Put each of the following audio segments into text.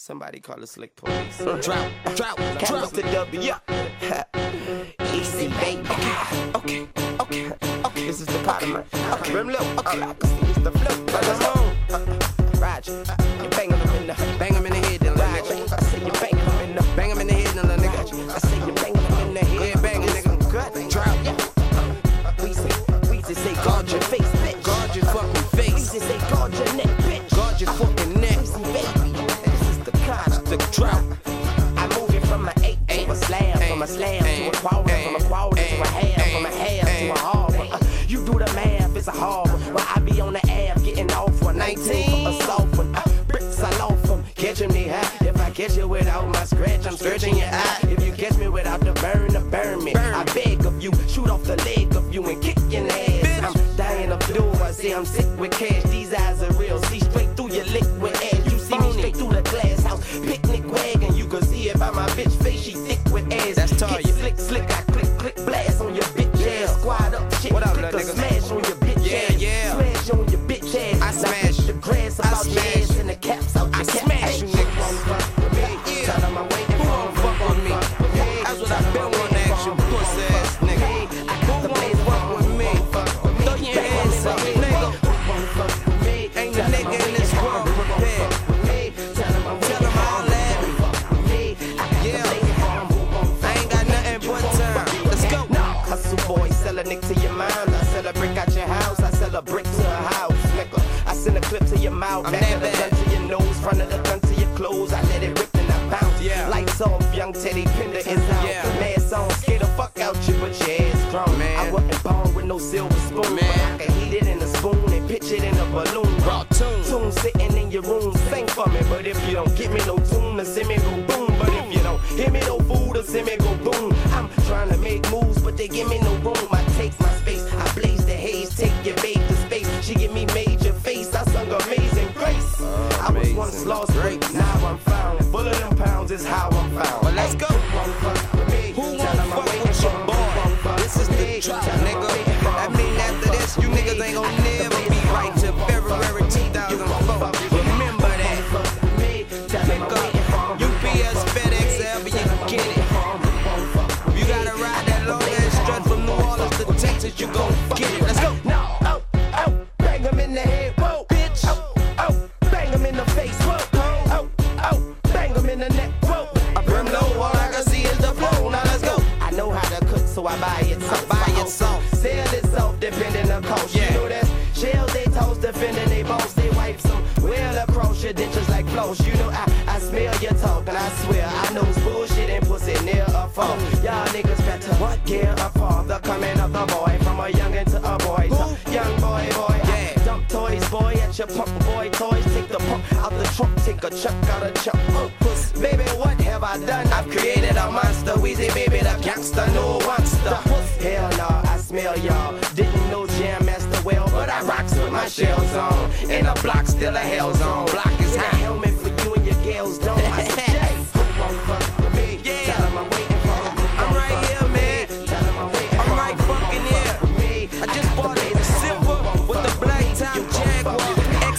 Somebody call the slick police. Drop. Caps to W. Easy, baby. Okay. This is the part of my. Okay, Rim Low. Okay, it's the flow. Come on. Roger. You bang them in the. Bang him in the head, then little nigga. I say you bang them in the. Bang him in the head, then little nigga. I say you bang them in the head. Yeah, bang him, nigga. Good. Drop. We say guard your face, bitch. Guard your fucking face. We say guard your neck, bitch. Guard your fucking neck. Baby, this is the kind of The drought. I move it from a 8 to a slam, from a slam to a quarter, from a quarter to a half, from a half to a half. You do the math, it's a hard one. Well, I be on the app getting off for 19 for a soft one. Bricks, I loaf them, catching me high. If I catch you without my scratch, I'm scratching your eye. If you catch me without the burn me. I beg of you, shoot off the leg of you and kick your ass. I'm dying of blue, I say I'm sick with cash. These eyes are real, see straight through your liquid ass. You see me straight through the glass house, picnic wagon. You can see it by my bitch face, she thick with ass. That's tall, you slick, I click, blast on your bitch ass. Squad up, shit, what up, click little a nigga? smash on your bitch ass. Yeah. Smash on your bitch ass. I smash. The grass about your smash. ass and the caps out your I cap. smash you niggas. Tell them I'm waiting Who for won't fuck with me? That's what I've been wanting to ask you, pussy ass nigga. Who won't fuck with me? Throw your hands up, nigga. Ain't a nigga in this world prepared. Tell them all at me. Yeah. I ain't got nothing but time. Let's go. Hustle boy, sell a nick to your mind. I sell a brick out your house. I sell a brick to a house, nigga. I send a clip to your mouth. I'm Back that of the bad. gun to your nose. Front of the gun to your clothes. I let it rip and I bounce. Yeah. Lights off, young Teddy Pender is out. Yeah. Mask on, scare the fuck out you, but your ass strong. Man. I wasn't born with no silver spoon, Man. but I can heat it in a spoon and pitch it in a balloon. Raw tune. Tune sitting in your room, sing for me. But if you don't get me no tune, then send me go boom. But if you don't hear me no food, then send me go boom. I'm trying to make moves, but they give me no room. I take my space, I blaze the haze, take your babe to space. She give me major face, I sung Amazing Grace. I was once lost, now I'm found. Full of them pounds is how I'm found. Well, let's go. Who won't fuck with your boy? This is the drop, nigga. That mean after this, you niggas ain't gon' never be right till February 2004. Remember that. Pick up UPS, FedEx, however you can get it. If you gotta ride that long ass stretch from New Orleans to Texas, you gon' get it. Let's go. No, bang him in the head, whoa, bitch. Bang him in the face, whoa, bang him in the neck, whoa. Rim low, all I can see is the flow. Now let's go. I know how to cook, so I buy it. I buy it soft. Sell it soft, depending on cost. Yeah. You know that's shells they toast, defending they boss, they wipe some well across your dentures like floss. You know I smell your talk, and I swear I know bullshit and pussy near a fall. Y'all niggas better what gear a father coming up the boy from a youngin' to a boy. To young boy. Yeah. I dump toys, boy, at your pump, boy. Toys, take the pump out the trunk, take a chunk out a chunk. Baby, what have I done? I've created a monster. Weezy, baby, the gangster, no monster. Hell no, I smell y'all. Didn't know Jam Master well, but I rocks with my shells on. And the block still a hell zone. Block is hot. Helmet for you and your gals don't. I said, Jay, who won't fuck with me? Yeah. Tell 'em I'm waiting for 'em. I'm right here, man. Tell 'em I'm waiting I'm for 'em. right fucking here. I just bought a silver with the black top Jaguar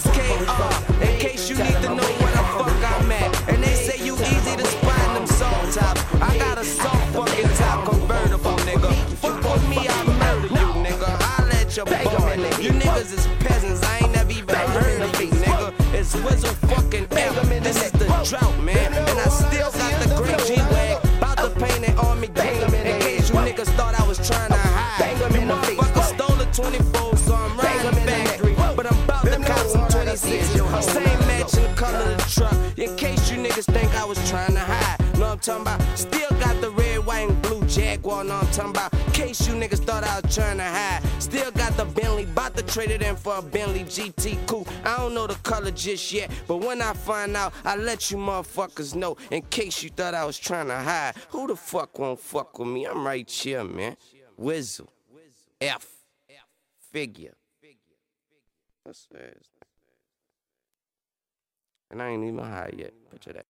XKR. In case you need to know where the fuck I'm at. And they say you easy to spot in them soft tops. I got a soft fucking top convertible, nigga. Fuck with me, I murder you, nigga. I'll let your boy. You niggas is peasants. I ain't never even heard of you, nigga. It's Wizzle fucking F. This is the drought, man. And I still got the great G-Wag. About to paint it on me, damn. In case you niggas thought I was trying to hide. You motherfuckers stole the 24, so I'm riding factory. But I'm about to cop some 26. Same matching color of the truck. In case you niggas think I was trying to hide. Know what I'm talking about? Still got the red, white, and blue Jaguar. Know what I'm talking about? In case you niggas thought I was trying to hide. Still got the Bentley. About to trade it in for a Bentley GT Coupe. I don't know the color just yet. But when I find out, I'll let you motherfuckers know. In case you thought I was trying to hide. Who the fuck won't fuck with me? I'm right here, man. Wizzle. F. Figure. What's this? And I ain't even high yet. Picture that.